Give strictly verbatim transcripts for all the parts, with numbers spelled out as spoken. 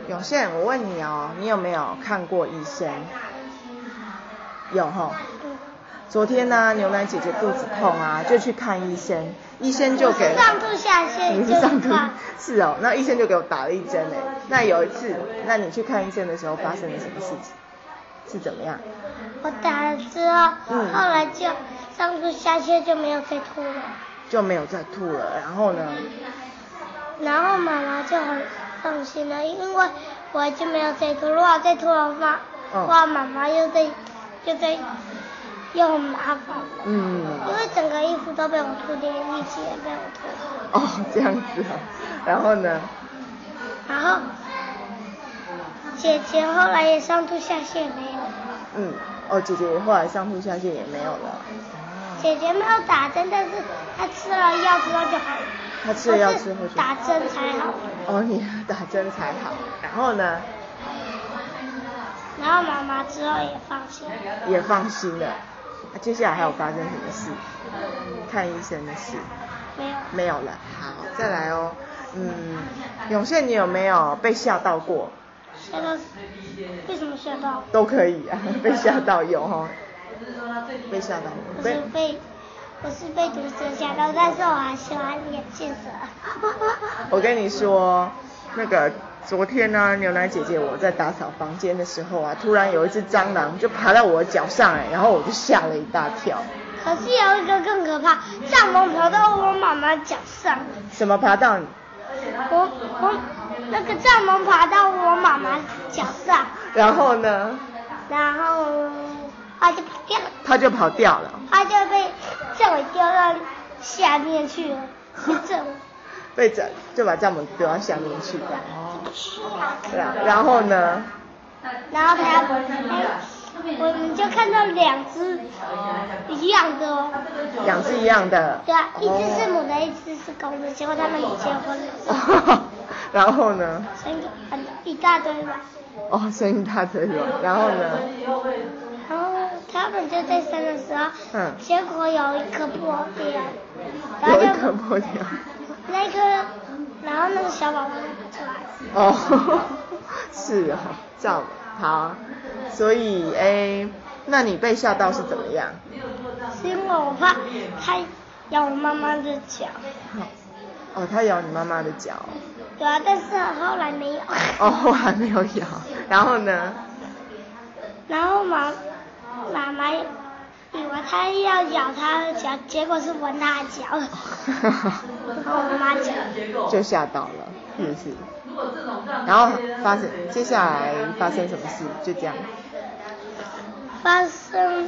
永宪，我问你哦，你有没有看过医生？有齁。昨天呢、啊，牛奶姐姐肚子痛啊，就去看医生，医生就给上吐下泻， 你是上吐，是哦，那医生就给我打了一针哎。那有一次，那你去看医生的时候发生了什么事情？是怎么样？ 我打了之后，嗯、后来就上吐下泻，就没有再吐了。就没有再吐了，然后呢？ 然后妈妈就很放心了，因为我已经没有再吐，如果再吐的话，嗯、哇，妈妈又在又在。又很麻烦，嗯，因为整个衣服都被我吐，连浴巾也被我吐。 哦，这样子啊，然后呢？ 然后姐姐后来也上吐下泻没有。 嗯，哦，姐姐后来上吐下泻也没有了。 姐姐没有打针，但是她吃了药之后就好了。 她吃了药之后就打针才好。 哦，你打针才好，然后呢？ 然后妈妈之后也放心。 也放心了。那、啊、接下来还有发生什么事？看医生的事？ 没有。 没有了。好，再来哦。嗯，永宪，你有没有被吓到过？ 吓到？为什么吓到？ 都可以啊，被吓到有哈。被吓到。 我是被，我是被毒蛇吓到，但是我还喜欢眼镜蛇。 我跟你说，那个。昨天呢、啊，牛奶姐姐我在打扫房间的时候啊，突然有一只蟑螂就爬到我的脚上哎，然后我就吓了一大跳。 可是有一个更可怕，蚱蜢爬到我妈妈脚上。 什么爬到你？ 我我那个蚱蜢爬到我妈妈脚上。 然后呢？ 然后它就跑掉了。 它就跑掉了。 它就被政委丢到下面去了，政委。 被整就把蚱蜢丢到下面去的。哦。然然后呢？ 然后他，我们就看到两只一样的哦。 两只一样的。 对啊，一只是母的，一只是公的，结果他们已结婚了。 然后呢？ 生很一大堆吧。 哦，生一大堆了。然后呢？ 然后他们就在生的时候，嗯，结果有一颗破掉。 有一颗破掉。 那颗，然后那个小宝宝就跑出来。 哦，是哦，这样好，所以哎，那你被吓到是怎么样？ 是因为我怕它咬我妈妈的脚。 哦，它咬你妈妈的脚。 对啊，但是后来没有。 哦，后来没有咬，然后呢？ 然后妈妈妈以为它要咬它的脚，结果是闻它的脚。然后我妈讲。 就吓到了，是不是？然后发生，接下来发生什么事？就这样。 发生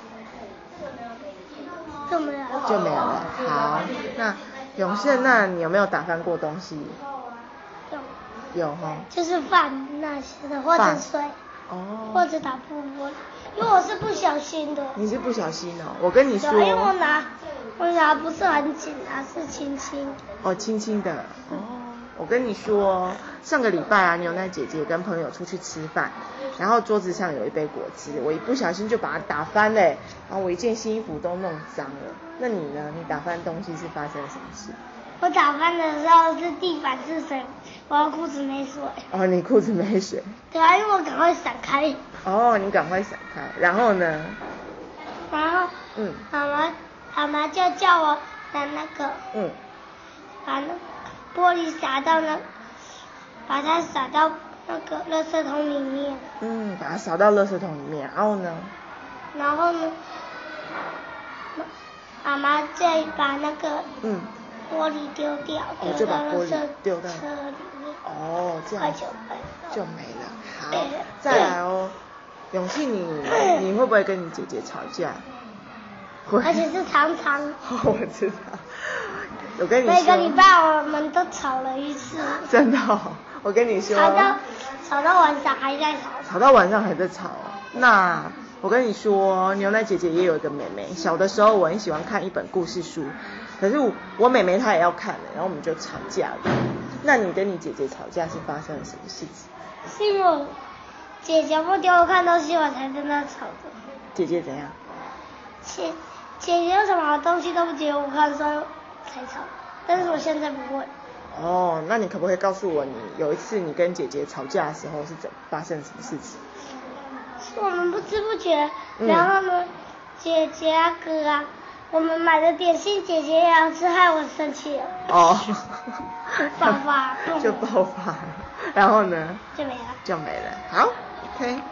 就没有了。 就没有了。好，那永宪，那你有没有打翻过东西？有。有哈。 就是饭那些的，或者水。哦。或者打破玻璃，因为我是不小心的。 你是不小心哦，我跟你说。 因为我拿，我拿不是很紧啊，是轻轻。 哦，轻轻的。哦。我跟你说，上个礼拜啊，牛奶姐姐跟朋友出去吃饭，然后桌子上有一杯果汁，我一不小心就把它打翻了，然后我一件新衣服都弄脏了。那你呢？你打翻东西是发生了什么事？ 我打翻的时候是地板是水，我裤子没水。 哦，你裤子没水？ 对啊，因为我赶快闪开。 哦，你赶快闪开，然后呢？ 然后，嗯，妈妈，妈妈就叫我拿那个，嗯，把那玻璃洒到那，把它洒到那个垃圾桶里面。 嗯，把它扫到垃圾桶里面，然后呢？ 然后呢，妈妈再把那个，嗯。玻璃丢掉， 哦，就把玻璃丢到车里面。 哦，这样就没了。 就没了。好，再来哦，永庆，你你会不会跟你姐姐吵架？ 会。而且是常常。 我知道。我跟你说。 每个礼拜我们都吵了一次。 真的哦，我跟你说。 吵到吵到晚上还在吵。 吵到晚上还在吵。那我跟你说，牛奶姐姐也有一个妹妹，小的时候我很喜欢看一本故事书。可是我我妹妹她也要看的，然后我们就吵架了。那你跟你姐姐吵架是发生了什么事情？ 是因为姐姐不给我看东西，我才跟她吵的。 姐姐怎样？ 姐姐姐有什么东西都不给我看，所以才吵。但是我现在不会。 哦，那你可不可以告诉我，你有一次你跟姐姐吵架的时候是怎发生什么事情？ 是我们不知不觉，嗯、然后呢，姐姐啊哥啊，我们买的点心姐姐也要吃，害我生气了。哦。爆发。 就爆发了，然后呢？ 就没了。 就没了。好 ，OK。